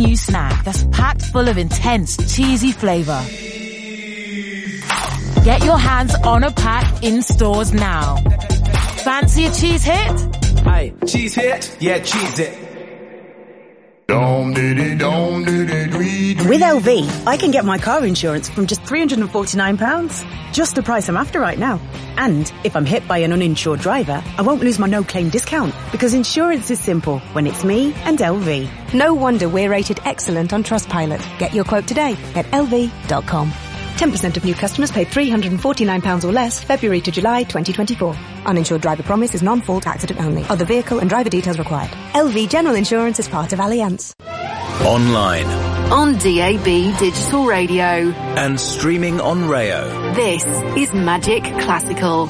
new snack that's packed full of intense, cheesy flavour. Get your hands on a pack in stores now. Fancy a cheese hit? Aye, cheese hit? Yeah, cheese it. With LV, I can get my car insurance from just £349. Just the price I'm after right now. And if I'm hit by an uninsured driver, I won't lose my no-claim discount because insurance is simple when it's me and LV. No wonder we're rated excellent on Trustpilot. Get your quote today at lv.com. 10% of new customers pay £349 or less February to July 2024. Uninsured driver promise is non-fault accident only. Other vehicle and driver details required. LV General Insurance is part of Allianz. Online. On DAB Digital Radio. And streaming on Rayo. This is Magic Classical.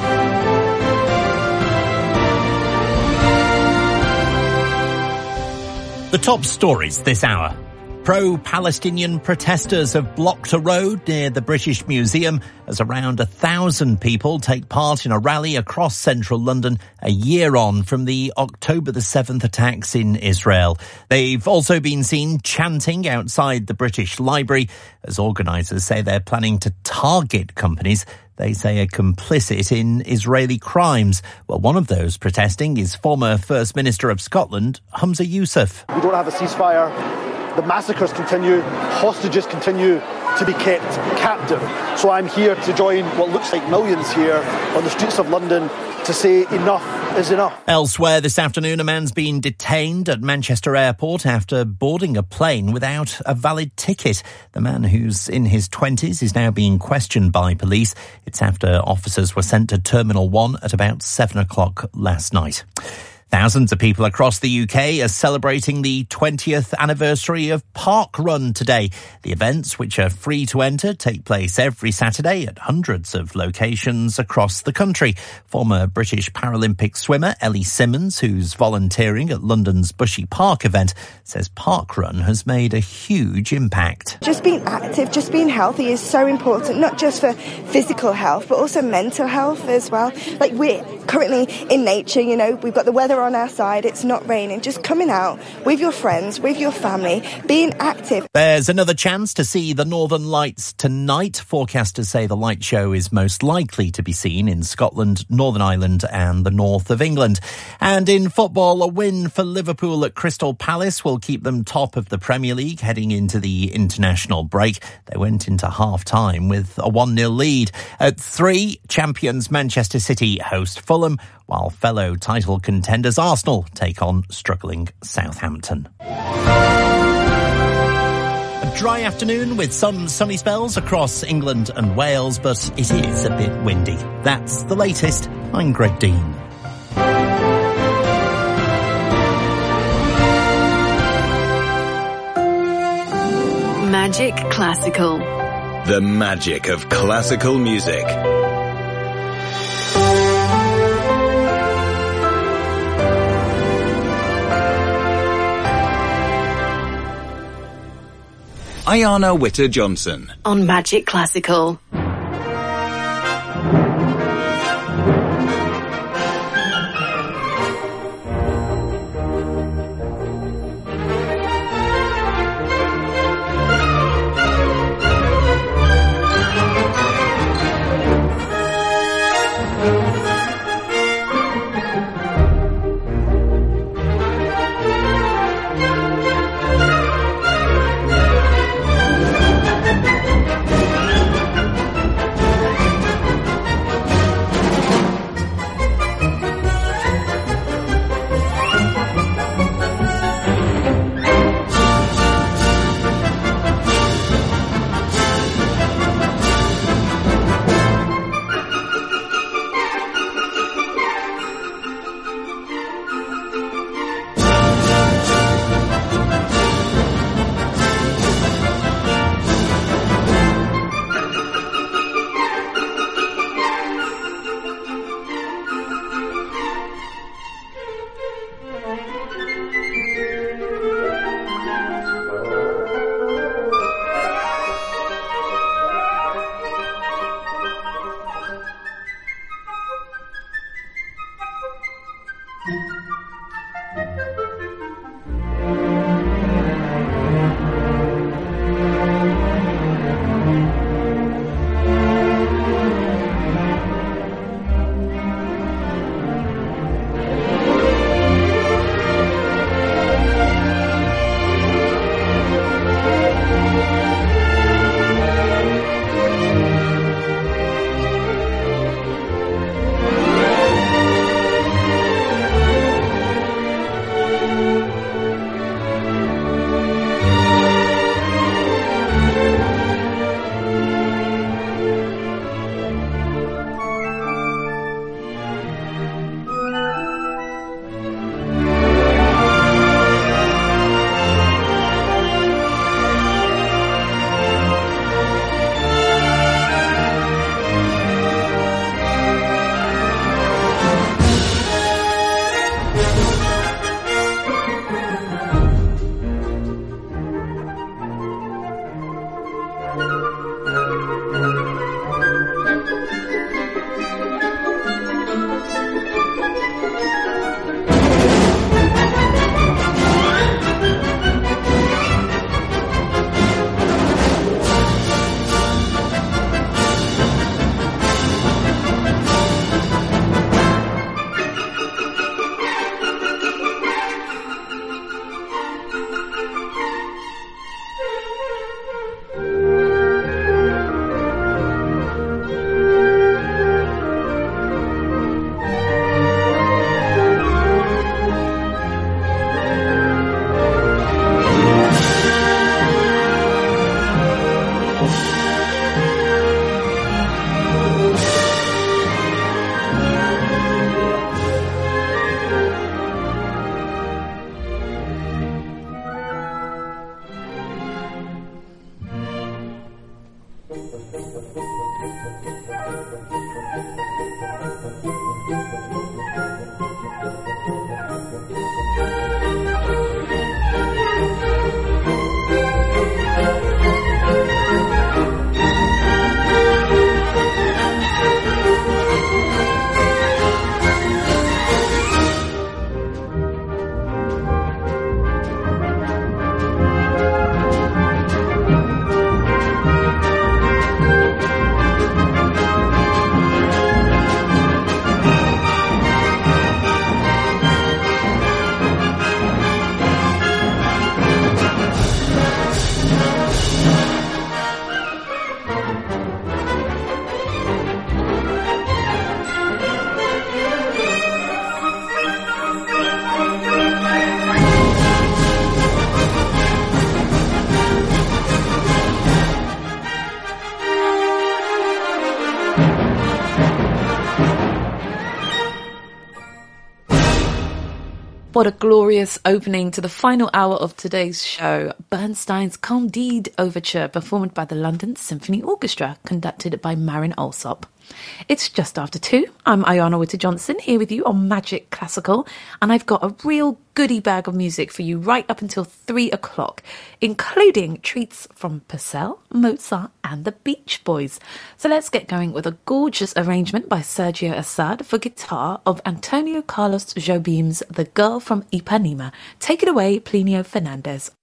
The top stories this hour. Pro-Palestinian protesters have blocked a road near the British Museum as around 1,000 people take part in a rally across central London a year on from the October the 7th attacks in Israel. They've also been seen chanting outside the British Library as organisers say they're planning to target companies they say are complicit in Israeli crimes. Well, one of those protesting is former First Minister of Scotland, Humza Yousaf. We don't have a ceasefire. The massacres continue, hostages continue to be kept captive. So I'm here to join what looks like millions here on the streets of London to say enough is enough. Elsewhere this afternoon, a man's been detained at Manchester Airport after boarding a plane without a valid ticket. The man, who's in his 20s, is now being questioned by police. It's after officers were sent to Terminal 1 at about 7 o'clock last night. Thousands of people across the UK are celebrating the 20th anniversary of Park Run today. The events, which are free to enter, take place every Saturday at hundreds of locations across the country. Former British Paralympic swimmer Ellie Simmons, who's volunteering at London's Bushy Park event, says Park Run has made a huge impact. Just being active, just being healthy is so important, not just for physical health, but also mental health as well. Like, we're currently in nature, you know, we've got the weather on our side, it's not raining. Just coming out with your friends, with your family, being active. There's another chance to see the Northern Lights tonight. Forecasters say the light show is most likely to be seen in Scotland, Northern Ireland and the north of England. And in football, a win for Liverpool at Crystal Palace will keep them top of the Premier League heading into the international break. They went into half-time with a 1-0 lead. At 3, champions Manchester City host Fulham, while fellow title contenders Arsenal take on struggling Southampton. A dry afternoon with some sunny spells across England and Wales, but it is a bit windy. That's the latest. I'm Greg Dean. Magic Classical. The magic of classical music. Ayana Witter-Johnson. On Magic Classical. What a glorious opening to the final hour of today's show. Bernstein's Candide Overture, performed by the London Symphony Orchestra, conducted by Marin Alsop. It's just after 2. I'm Ayana Witter-Johnson, here with you on Magic Classical, and I've got a real goodie bag of music for you right up until 3 o'clock, including treats from Purcell, Mozart and the Beach Boys. So let's get going with a gorgeous arrangement by Sergio Assad for guitar of Antonio Carlos Jobim's The Girl from Ipanema. Take it away, Plinio Fernandez.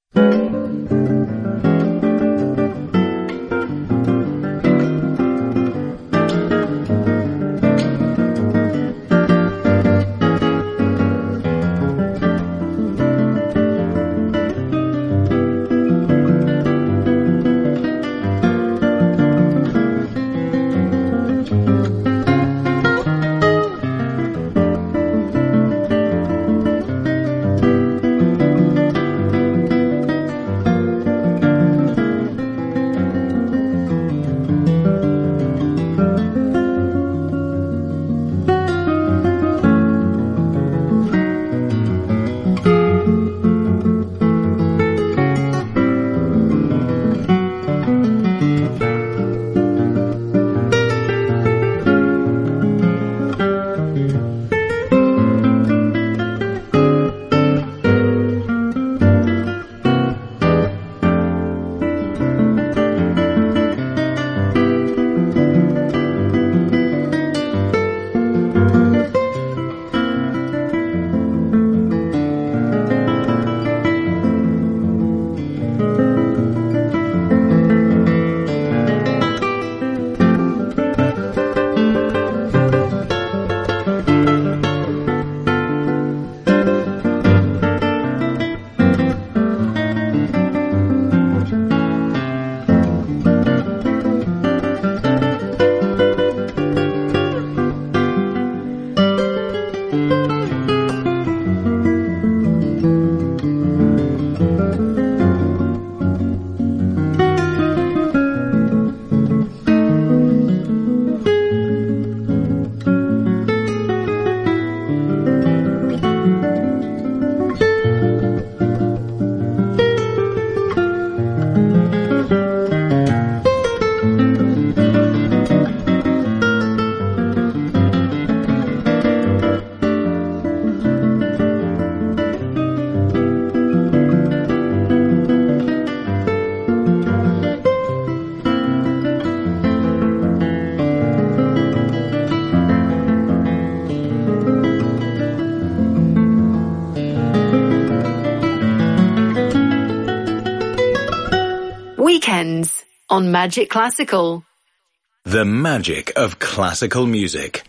Weekends on Magic Classical. The magic of classical music.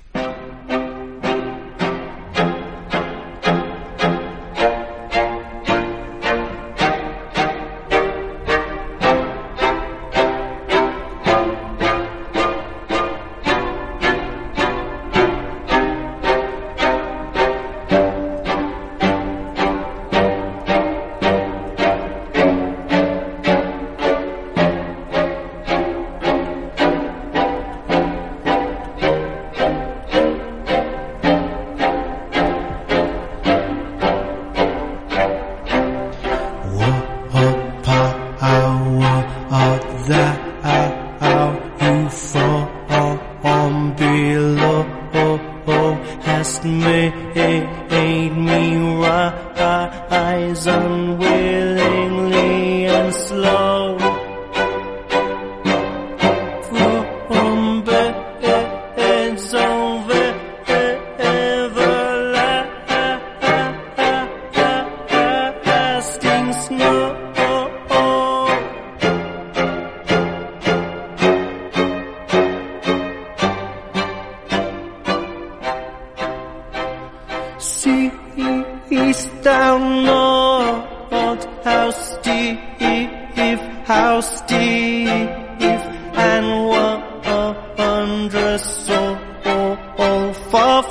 how steep and wondrous, so far,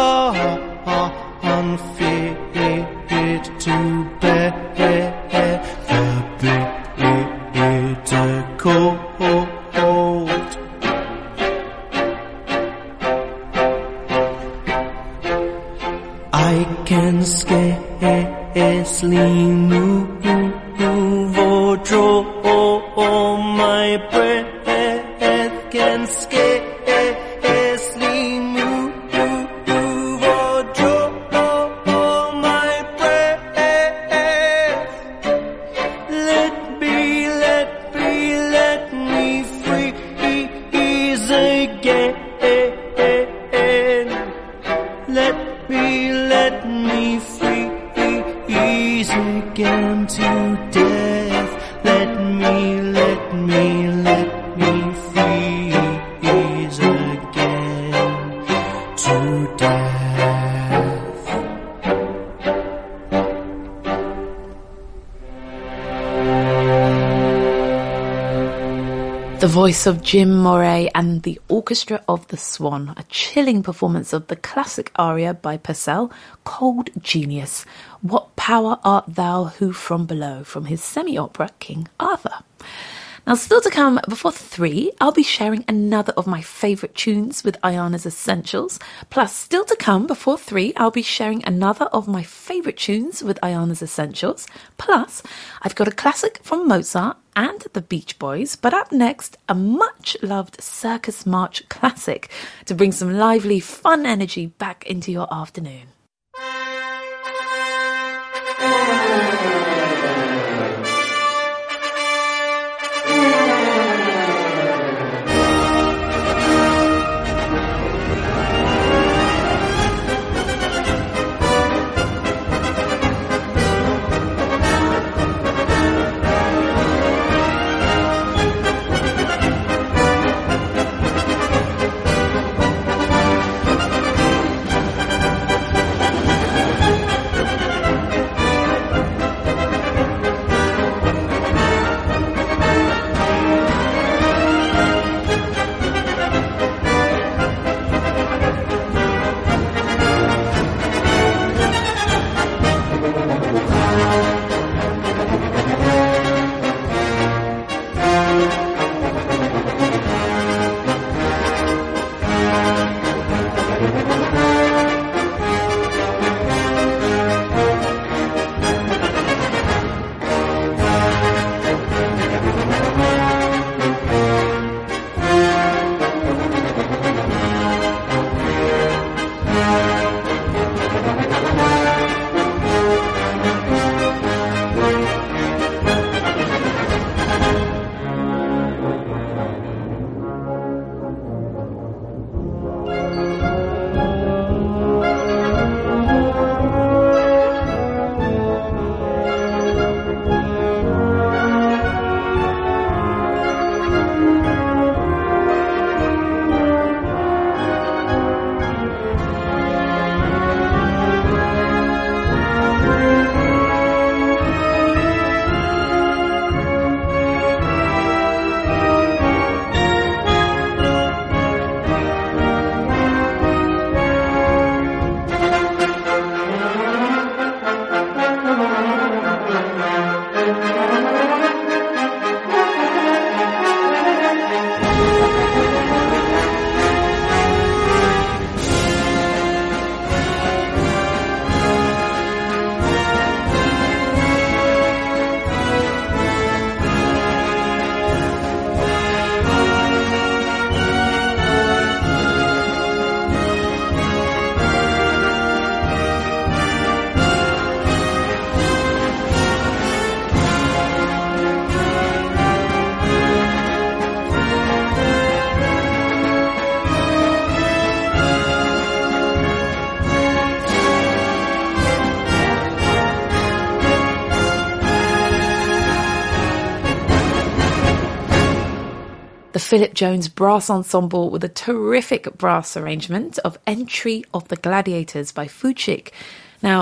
unfit to bear the bitter cold. I can scarcely move or draw my breath, can scarcely move or draw my breath. Let me freeze again. Let me freeze again to death. Let me freeze again to death. The voice of Jim Moray and the Orchestra of the Swan, a chilling performance of the classic aria by Purcell, Cold Genius. What power art thou who from below, from his semi-opera King Arthur. Now, still to come before 3, I'll be sharing another of my favourite tunes with Ayana's Essentials. Plus, still to come before 3, I'll be sharing another of my favourite tunes with Ayana's Essentials. Plus, I've got a classic from Mozart and the Beach Boys. But up next, a much-loved Circus March classic to bring some lively, fun energy back into your afternoon. the Philip Jones Brass Ensemble with a terrific brass arrangement of Entry of the Gladiators by Fuchik. Now,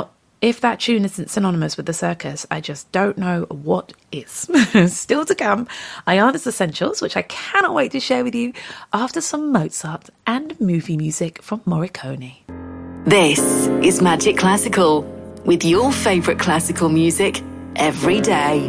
If that tune isn't synonymous with the circus, I just don't know what is. Still to come, Ayana's Essentials, which I cannot wait to share with you after some Mozart and movie music from Morricone. This is Magic Classical, with your favourite classical music every day.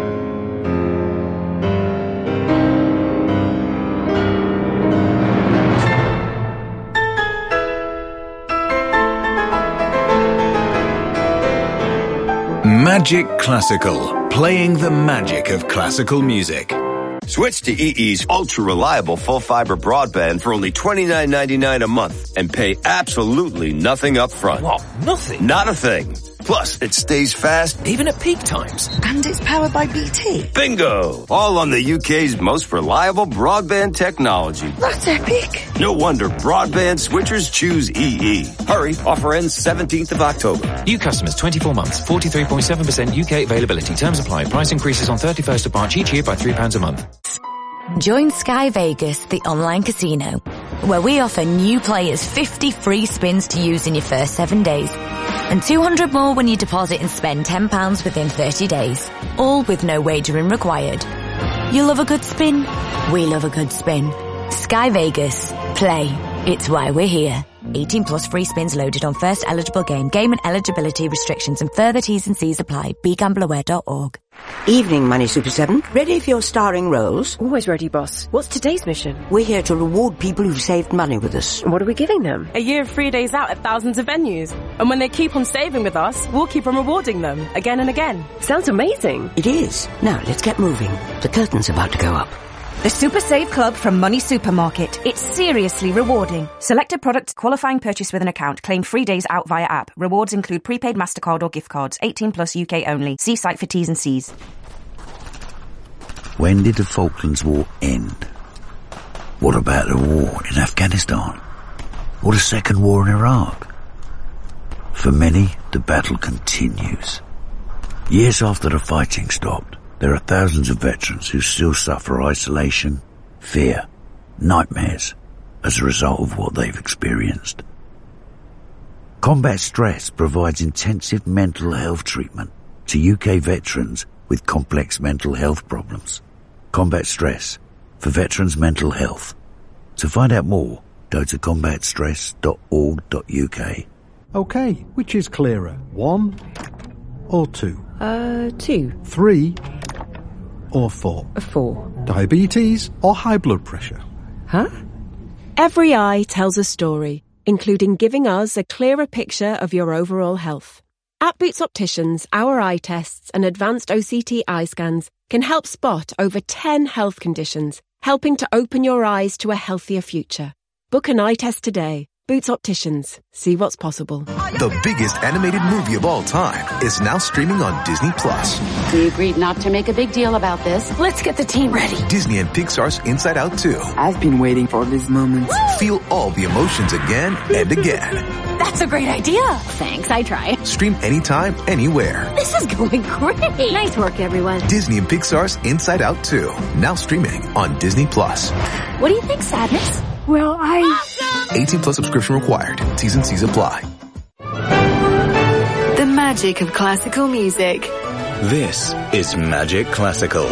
Magic Classical, playing the magic of classical music. Switch to EE's ultra-reliable full-fiber broadband for only $29.99 a month and pay absolutely nothing up front. What? Nothing? Not a thing. Plus, it stays fast even at peak times. And it's powered by BT. Bingo! All on the UK's most reliable broadband technology. That's epic. No wonder broadband switchers choose EE. Hurry, offer ends 17th of October. New customers 24 months, 43.7% UK availability. Terms apply. Price increases on 31st of March each year by £3 a month. Join Sky Vegas, the online casino, where we offer new players 50 free spins to use in your first 7 days. And 200 more when you deposit and spend £10 within 30 days. All with no wagering required. You love a good spin? We love a good spin. Sky Vegas. Play. It's why we're here. 18 plus free spins loaded on first eligible game. Game and eligibility restrictions and further T's and C's apply. BeGambleAware.org. Evening, Money Super 7. Ready for your starring roles? Always ready, boss. What's today's mission? We're here to reward people who've saved money with us. What are we giving them? A year of free days out at thousands of venues. And when they keep on saving with us, we'll keep on rewarding them again and again. Sounds amazing. It is. Now, let's get moving. The curtain's about to go up. The Super Save Club from Money Supermarket. It's seriously rewarding. Selected products, qualifying purchase with an account. Claim 3 days out via app. Rewards include prepaid MasterCard or gift cards. 18 plus UK only. See site for T's and C's. When did the Falklands War end? What about the war in Afghanistan? Or the Second War in Iraq? For many, the battle continues. Years after the fighting stopped, there are thousands of veterans who still suffer isolation, fear, nightmares as a result of what they've experienced. Combat Stress provides intensive mental health treatment to UK veterans with complex mental health problems. Combat Stress for veterans' mental health. To find out more, go to combatstress.org.uk. Okay, which is clearer, 1 or 2? 2. 3 or 4? 4. Diabetes or high blood pressure? Huh? Every eye tells a story, including giving us a clearer picture of your overall health. At Boots Opticians, our eye tests and advanced OCT eye scans can help spot over 10 health conditions, helping to open your eyes to a healthier future. Book an eye test today. Boots Opticians. See what's possible. The biggest animated movie of all time is now streaming on Disney+. We agreed not to make a big deal about this. Let's get the team ready. Disney and Pixar's Inside Out 2. I've been waiting for this moment. Feel all the emotions again and again. That's a great idea. Thanks, I try. Stream anytime, anywhere. This is going great. Nice work, everyone. Disney and Pixar's Inside Out 2. Now streaming on Disney+. What do you think, Sadness? Well, 18 plus subscription required. T's and C's apply. The magic of classical music. This is Magic Classical.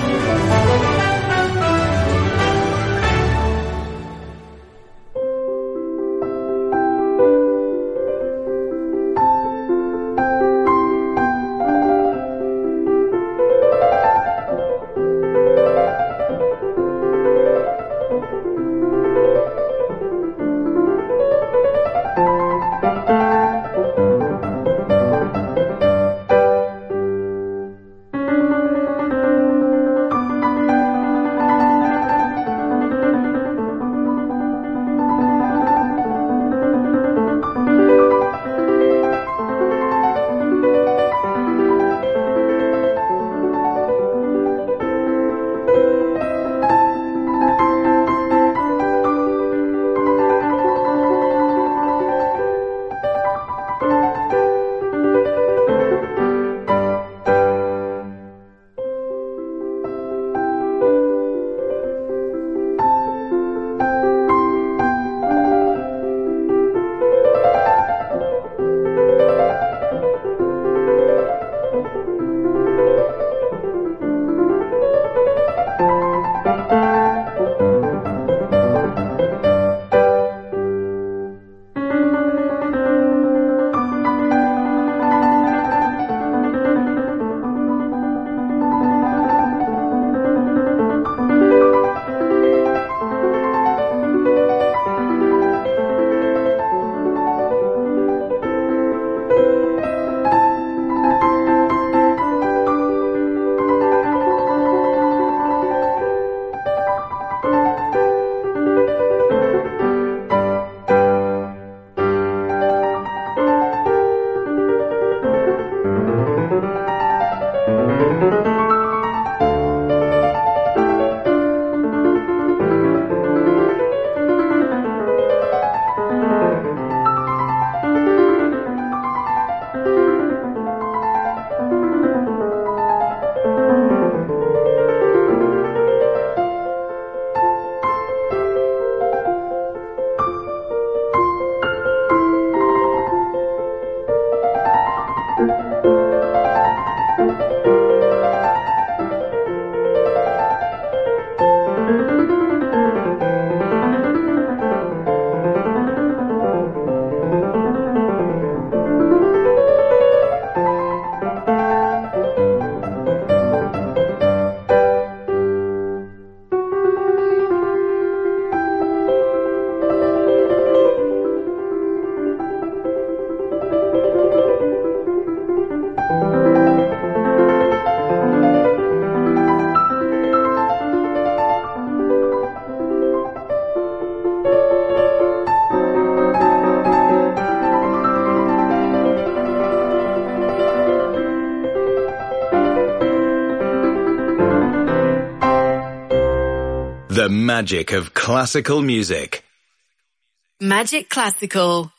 The magic of classical music. Magic Classical.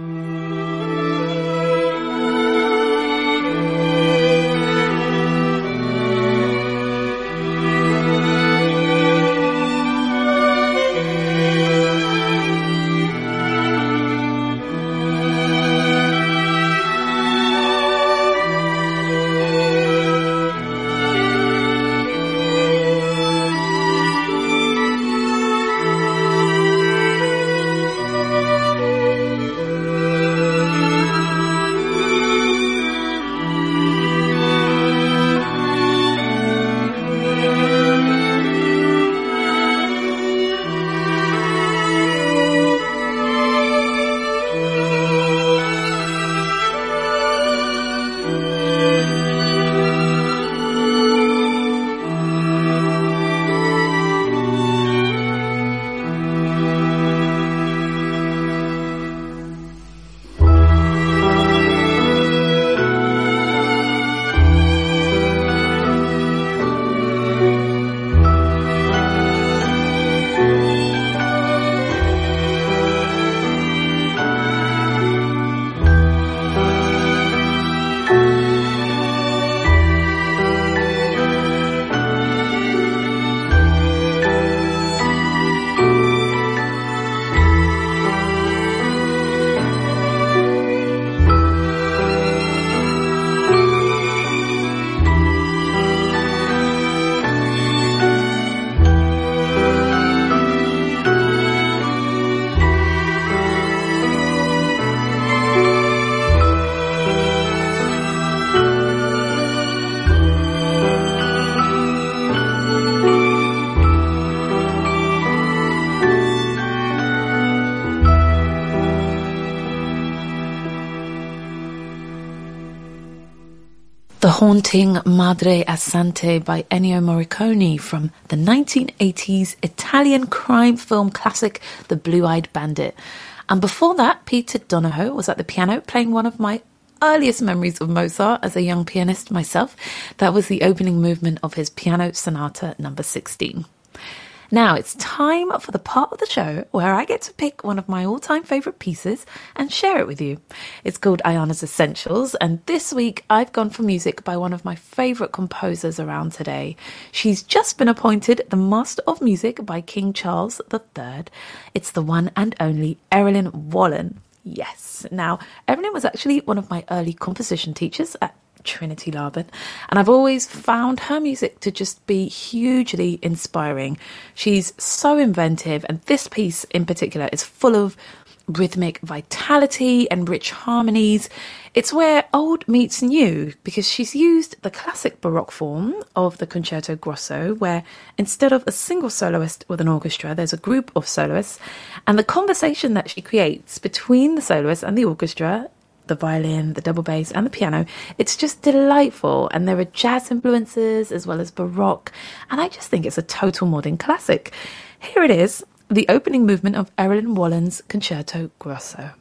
The haunting Madre Assente by Ennio Morricone from the 1980s Italian crime film classic The Blue-Eyed Bandit. And before that, Peter Donahoe was at the piano playing one of my earliest memories of Mozart as a young pianist myself. That was the opening movement of his Piano Sonata number 16. Now it's time for the part of the show where I get to pick one of my all-time favourite pieces and share it with you. It's called Ayana's Essentials, and this week I've gone for music by one of my favourite composers around today. She's just been appointed the Master of Music by King Charles III. It's the one and only Erilyn Wallen. Yes. Now, Erilyn was actually one of my early composition teachers at Trinity Laban, and I've always found her music to just be hugely inspiring. She's so inventive, and this piece in particular is full of rhythmic vitality and rich harmonies. It's where old meets new, because she's used the classic Baroque form of the Concerto Grosso, where instead of a single soloist with an orchestra, there's a group of soloists, and the conversation that she creates between the soloist and the orchestra, the violin, the double bass and the piano, it's just delightful. And there are jazz influences as well as Baroque, and I just think it's a total modern classic. Here it is, the opening movement of Erilyn Wallen's Concerto Grosso.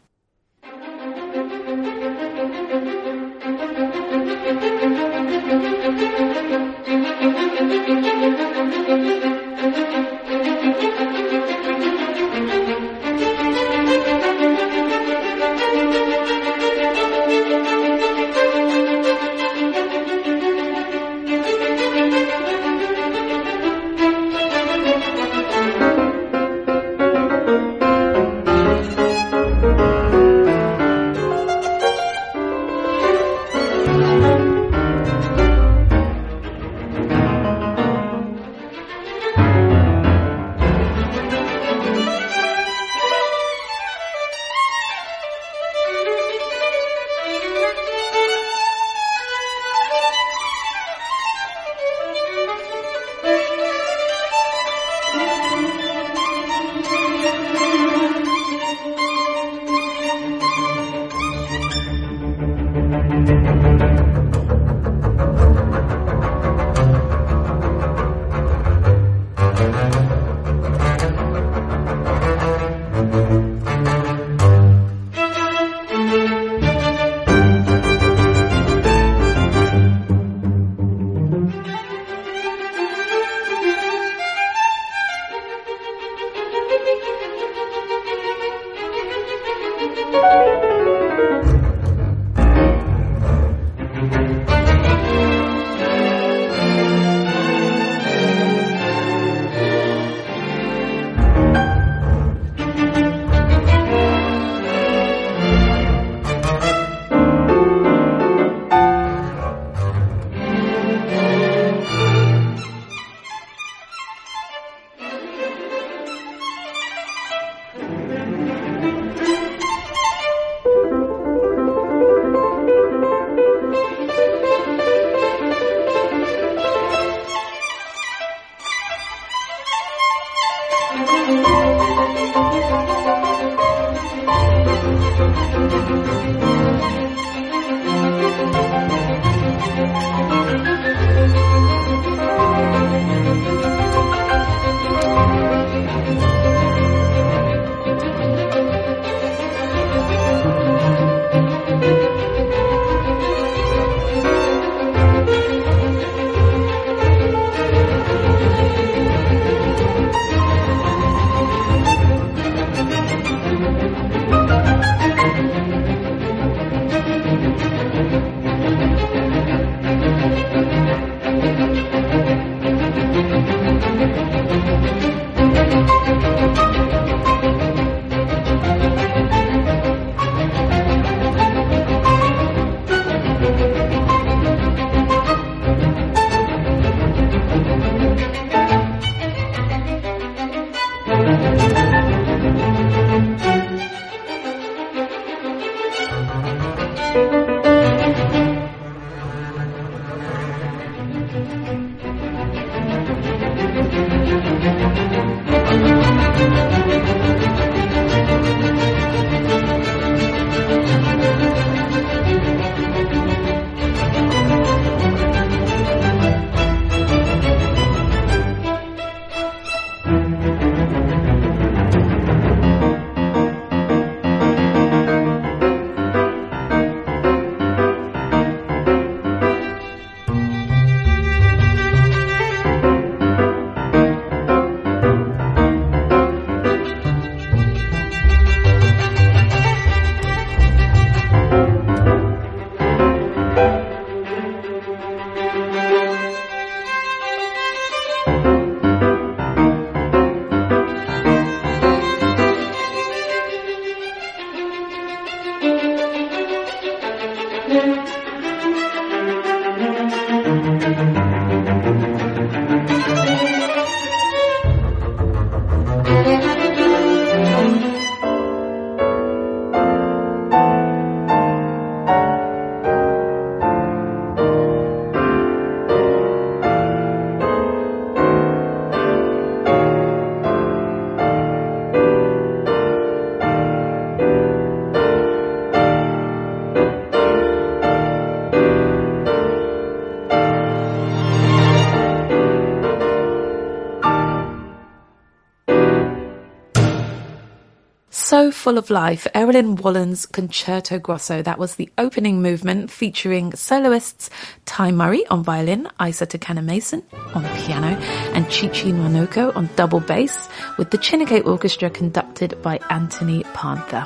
So full of life, Erilyn Wallen's Concerto Grosso. That was the opening movement, featuring soloists Ty Murray on violin, Isa Takana-Mason on piano, and Chichi Nwanoko on double bass, with the Chineke Orchestra conducted by Anthony Panther.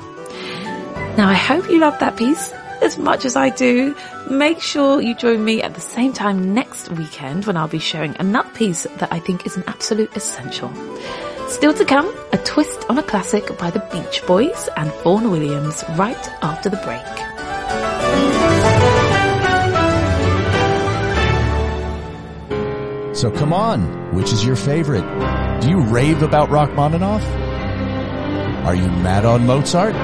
Now, I hope you love that piece as much as I do. Make sure you join me at the same time next weekend when I'll be showing another piece that I think is an absolute essential. Still to come, a twist on a classic by the Beach Boys and Vaughan Williams right after the break. So come on, which is your favorite? Do you rave about Rachmaninoff? Are you mad on Mozart?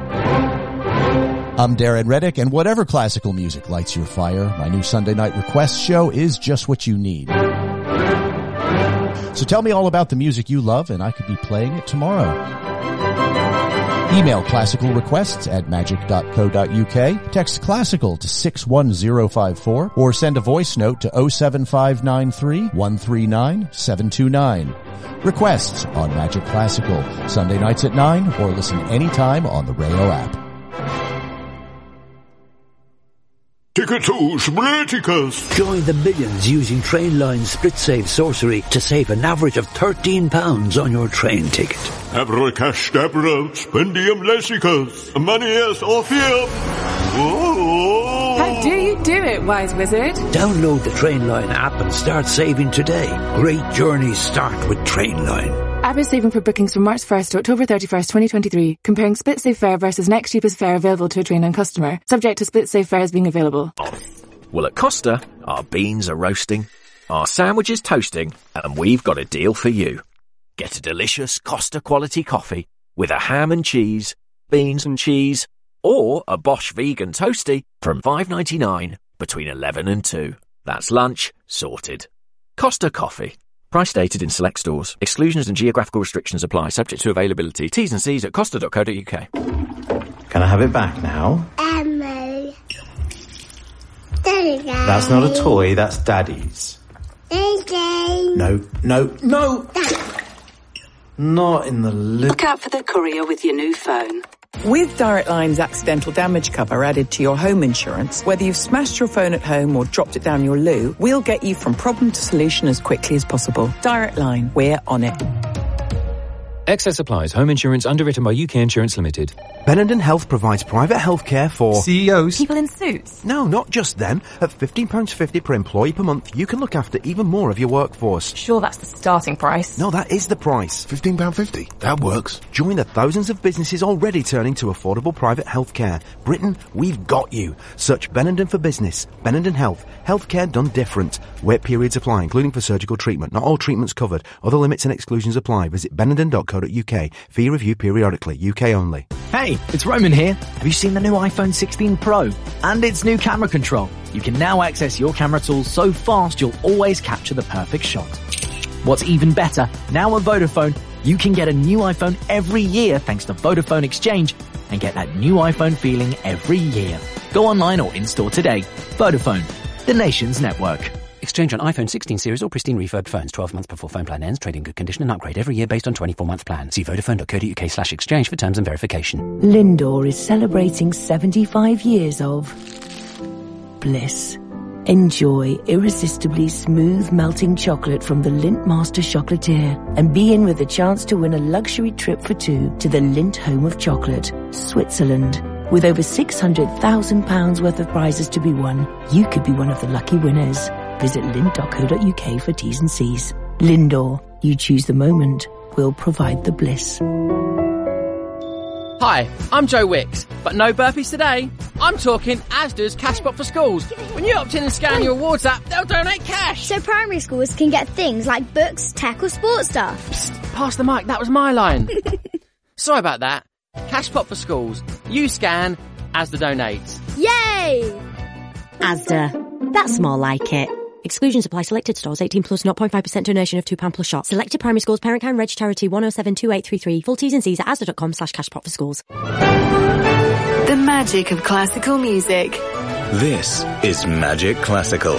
I'm Darren Reddick, and whatever classical music lights your fire, my new Sunday Night Request show is just what you need. So tell me all about the music you love, and I could be playing it tomorrow. Email classical requests at magic.co.uk, text classical to 61054, or send a voice note to 07593 139 729. Requests on Magic Classical, Sunday nights at 9, or listen anytime on the Rayo app. Ticket to Spliticus. Join the millions using Trainline Split Save Sorcery to save an average of £13 on your train ticket. Abra cash dabra, spendium lessicus, manias orpheum. How do you do it, wise wizard? Download the Trainline app and start saving today. Great journeys start with Trainline. Average saving for bookings from March 1st to October 31st, 2023. Comparing Split Save fare versus next cheapest fare available to a Trainline customer. Subject to Split Save fares being available. Well, at Costa, our beans are roasting, our sandwiches toasting, and we've got a deal for you. Get a delicious Costa quality coffee with a ham and cheese, beans and cheese, or a Bosch vegan toasty from $5.99 between 11 and 2. That's lunch sorted. Costa Coffee. Price stated in select stores. Exclusions and geographical restrictions apply, subject to availability. T's and C's at costa.co.uk. Can I have it back now? Daddy. That's not a toy, that's Daddy's. Daddy. No. Not in the Look out for the courier with your new phone. With Direct Line's accidental damage cover added to your home insurance, whether you've smashed your phone at home or dropped it down your loo, we'll get you from problem to solution as quickly as possible. Direct Line, we're on it. Excess applies. Home insurance underwritten by UK Insurance Limited. Benenden Health provides private healthcare for CEOs. People in suits. No, not just them. At £15.50 per employee per month, you can look after even more of your workforce. Sure, that's the starting price. No, that is the price. £15.50. That works. Join the thousands of businesses already turning to affordable private healthcare. Britain, we've got you. Search Benenden for business. Benenden Health. Healthcare done different. Wait periods apply, including for surgical treatment. Not all treatments covered. Other limits and exclusions apply. Visit benenden.co.uk. Fee review periodically. UK only. Hey, it's Roman here. Have you seen the new iPhone 16 Pro? And its new camera control. You can now access your camera tools so fast you'll always capture the perfect shot. What's even better, now at Vodafone, you can get a new iPhone every year thanks to Vodafone Exchange and get that new iPhone feeling every year. Go online or in-store today. Vodafone, the nation's network. Exchange on iPhone 16 series or pristine refurbed phones 12 months before phone plan ends. Trade in good condition and upgrade every year based on 24-month plan. See vodafone.co.uk/exchange for terms and verification. Lindor is celebrating 75 years of bliss. Enjoy irresistibly smooth melting chocolate from the Lindt Master Chocolatier and be in with a chance to win a luxury trip for two to the Lindt Home of Chocolate, Switzerland. With over £600,000 worth of prizes to be won, you could be one of the lucky winners. Visit lindt.co.uk for T's and C's. Lindor, you choose the moment, we'll provide the bliss. Hi, I'm Joe Wicks, but no burpees today. I'm talking Asda's Cashpot for Schools. When you opt in and scan your awards app, they'll donate cash. So primary schools can get things like books, tech or sports stuff. Psst, pass the mic, that was my line. Sorry about that. Cashpot for Schools. You scan, Asda donates. Yay! Asda. That's more like it. Exclusions apply. Selected stores. 18 plus 0.5% donation of £2 plus shot. Selected primary schools. Parent Kind Reg Charity 1072833. Full T's and C's at asda.com/cashpot for schools. The magic of classical music. This is Magic Classical.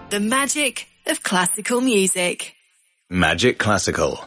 The magic of classical music. Magic Classical.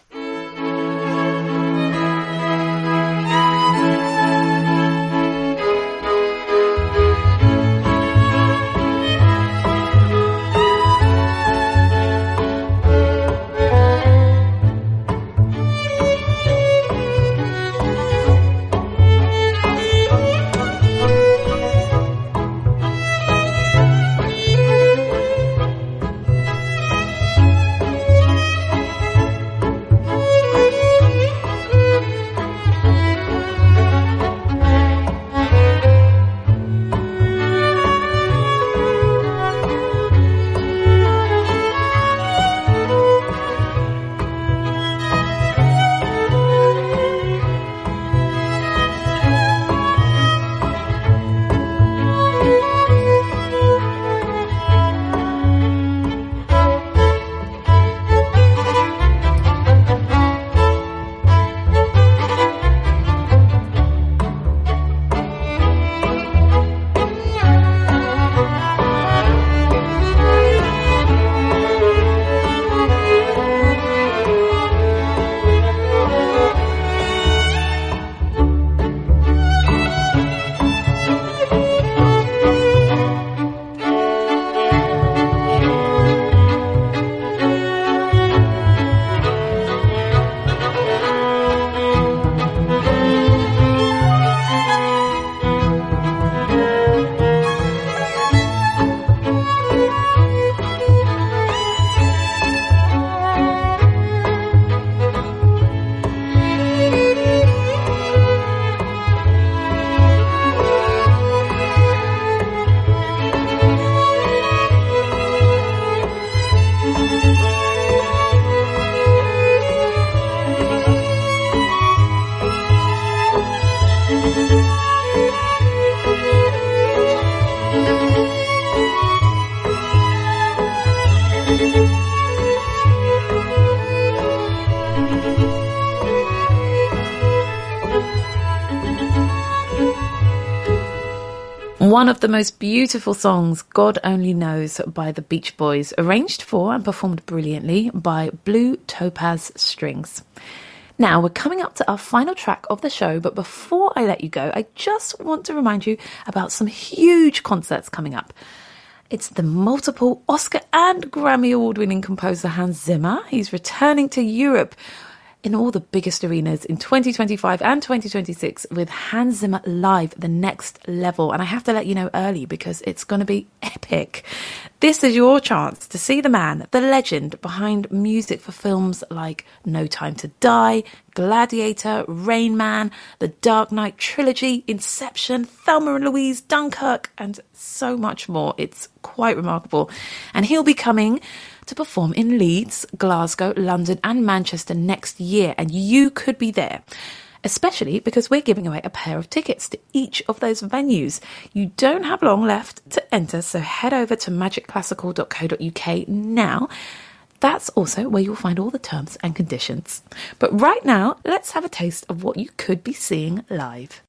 One of the most beautiful songs, God Only Knows, by the Beach Boys, arranged for and performed brilliantly by Blue Topaz Strings. Now, we're coming up to our final track of the show, but before I let you go, I just want to remind you about some huge concerts coming up. It's the multiple Oscar and Grammy award-winning composer Hans Zimmer. He's returning to Europe in all the biggest arenas in 2025 and 2026 with Hans Zimmer Live, The Next Level. And I have to let you know early because it's going to be epic. This is your chance to see the man, the legend behind music for films like No Time to Die, Gladiator, Rain Man, The Dark Knight Trilogy, Inception, Thelma and Louise, Dunkirk, and so much more. It's quite remarkable. And he'll be coming to perform in Leeds, Glasgow, London and Manchester next year, and you could be there, especially because we're giving away a pair of tickets to each of those venues. You don't have long left to enter, so head over to magicclassical.co.uk now. That's also where you'll find all the terms and conditions. But right now, let's have a taste of what you could be seeing live.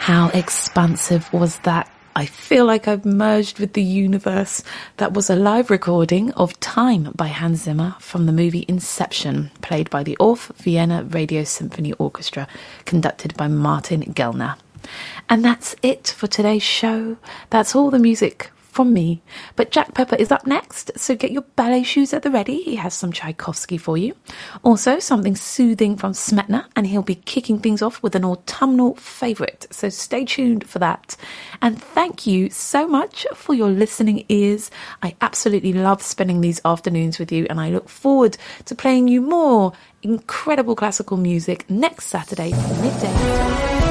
How expansive was that? I feel like I've merged with the universe. That was a live recording of Time by Hans Zimmer from the movie Inception, played by the Orff Vienna Radio Symphony Orchestra, conducted by Martin Gellner. And that's it for today's show. That's all the music from me. But Jack Pepper is up next, so get your ballet shoes at the ready. He has some Tchaikovsky for you. Also, something soothing from Smetana, and he'll be kicking things off with an autumnal favourite. So stay tuned for that. And thank you so much for your listening ears. I absolutely love spending these afternoons with you, and I look forward to playing you more incredible classical music next Saturday midday.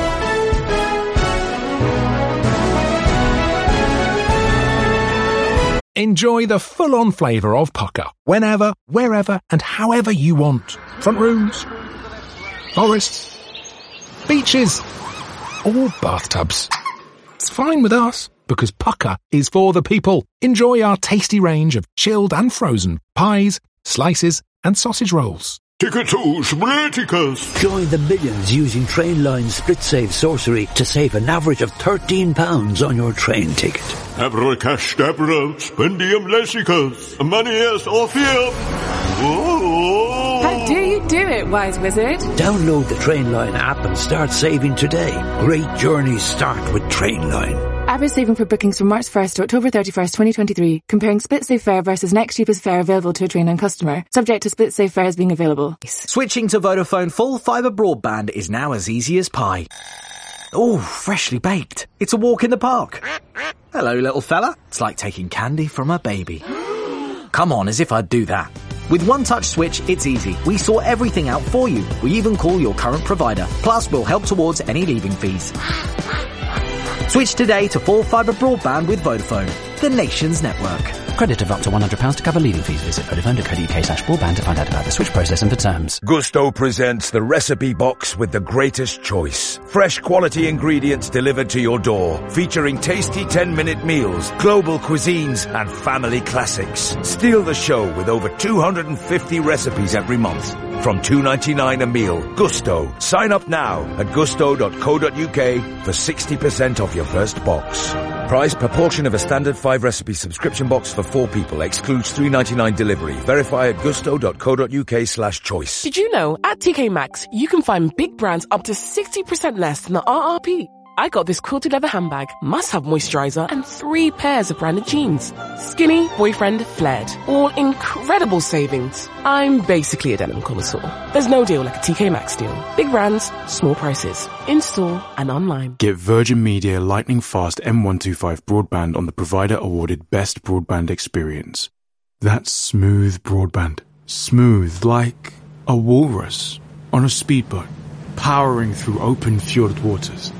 Enjoy the full-on flavour of Pucker, whenever, wherever and however you want. Front rooms, forests, beaches, or bathtubs. It's fine with us, because Pucker is for the people. Enjoy our tasty range of chilled and frozen pies, slices and sausage rolls. Ticketus Briticus. Join the millions using Trainline's SplitSave sorcery to save an average of £13 on your train ticket. Abracash Dabra, Spendium Lessicus, Manias Orpheum. How do you do it, wise wizard? Download the Trainline app and start saving today. Great journeys start with Trainline. Average saving for bookings from March 1st to October 31st, 2023. Comparing SplitSave fare versus next cheapest fare available to a Trainline customer. Subject to SplitSave fares being available. Switching to Vodafone full fibre broadband is now as easy as pie. Oh, freshly baked. It's a walk in the park. Hello, little fella. It's like taking candy from a baby. Come on, as if I'd do that. With One Touch Switch, it's easy. We sort everything out for you. We even call your current provider. Plus, we'll help towards any leaving fees. Switch today to full fibre broadband with Vodafone, the nation's network. Credit of up to £100 to cover leaving fees. Visit vodafone.co.uk/broadband to find out about the switch process and for terms. Gusto presents the recipe box with the greatest choice. Fresh quality ingredients delivered to your door, featuring tasty 10-minute meals, global cuisines, and family classics. Steal the show with over 250 recipes every month. From $2.99 a meal. Gusto. Sign up now at gusto.co.uk for 60% off your first box. Price per portion of a standard 5-recipe subscription box for 4 people. Excludes $3.99 delivery. Verify at gusto.co.uk/choice. Did you know at TK Maxx you can find big brands up to 60% less than the RRP? I got this quilted leather handbag, must-have moisturizer, and 3 pairs of branded jeans. Skinny, boyfriend, flared. All incredible savings. I'm basically a denim connoisseur. There's no deal like a TK Maxx deal. Big brands, small prices. In-store and online. Get Virgin Media Lightning Fast M125 broadband on the provider-awarded Best Broadband Experience. That's smooth broadband. Smooth like a walrus on a speedboat, powering through open fjord waters.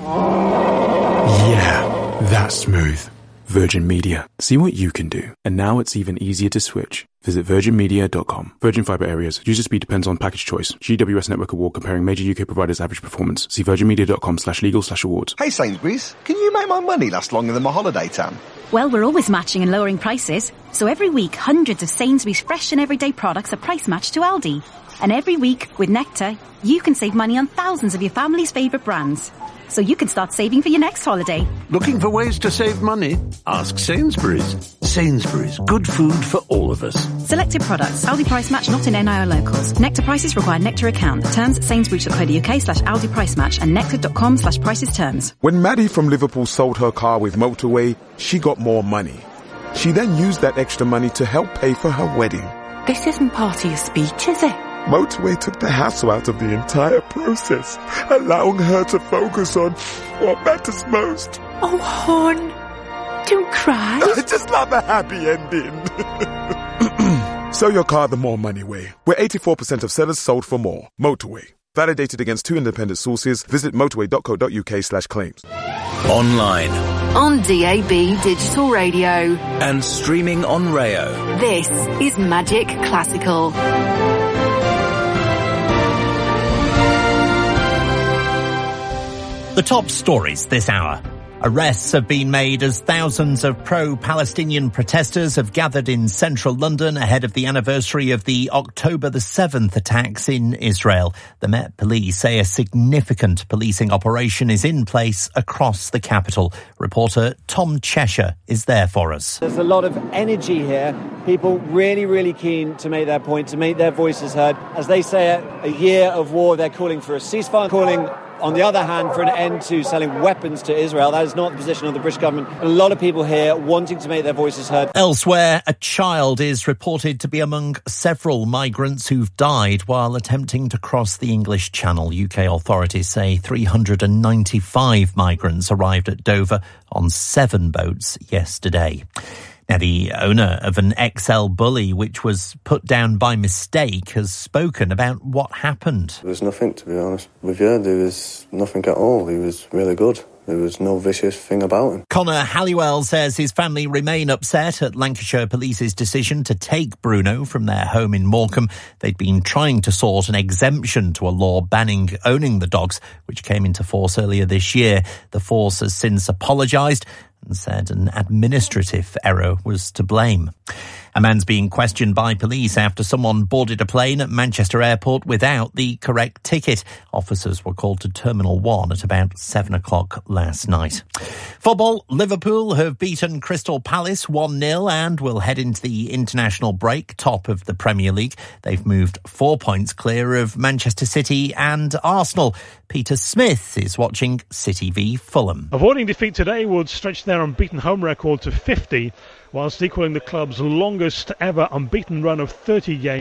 Yeah, that's smooth. Virgin Media. See what you can do. And now it's even easier to switch. Visit virginmedia.com. Virgin Fibre areas. User speed depends on package choice. GWS Network Award comparing major UK providers' average performance. See virginmedia.com/legal/awards. Hey Sainsbury's, can you make my money last longer than my holiday tan? Well, we're always matching and lowering prices. So every week, hundreds of Sainsbury's fresh and everyday products are price matched to Aldi. And every week, with Nectar, you can save money on thousands of your family's favourite brands. So you can start saving for your next holiday. Looking for ways to save money? Ask Sainsbury's. Sainsbury's, good food for all of us. Selected products, Aldi price match, not in NI or locals. Nectar prices require Nectar account. Terms at sainsbury's.co.uk/Aldi price match and nectar.com/prices terms. When Maddie from Liverpool sold her car with Motorway, she got more money. She then used that extra money to help pay for her wedding. This isn't part of your speech, is it? Motorway took the hassle out of the entire process, allowing her to focus on what matters most. Oh, hon, don't cry. I just love a happy ending. Sell your car the more money way, where 84% of sellers sold for more. Motorway. Validated against 2 independent sources. Visit motorway.co.uk/claims. Online. On DAB Digital Radio. And streaming on Rayo. This is Magic Classical. The top stories this hour. Arrests have been made as thousands of pro-Palestinian protesters have gathered in central London ahead of the anniversary of the October the 7th attacks in Israel. The Met Police say a significant policing operation is in place across the capital. Reporter Tom Cheshire is there for us. There's a lot of energy here. People really, really keen to make their point, to make their voices heard. As they say, a year of war, they're calling for a ceasefire, calling on the other hand, for an end to selling weapons to Israel. That is not the position of the British government. A lot of people here wanting to make their voices heard. Elsewhere, a child is reported to be among several migrants who've died while attempting to cross the English Channel. UK authorities say 395 migrants arrived at Dover on 7 boats yesterday. Now, the owner of an XL Bully, which was put down by mistake, has spoken about what happened. There was nothing, to be honest with you. There was nothing at all. He was really good. There was no vicious thing about him. Connor Halliwell says his family remain upset at Lancashire Police's decision to take Bruno from their home in Morecambe. They'd been trying to sort an exemption to a law banning owning the dogs, which came into force earlier this year. The force has since apologised and said an administrative error was to blame. A man's being questioned by police after someone boarded a plane at Manchester Airport without the correct ticket. Officers were called to Terminal 1 at about 7 o'clock last night. Football, Liverpool have beaten Crystal Palace 1-0 and will head into the international break top of the Premier League. They've moved 4 points clear of Manchester City and Arsenal. Peter Smith is watching City v Fulham. Avoiding defeat today would stretch their unbeaten home record to 50, whilst equalling the club's longest ever unbeaten run of 30 games.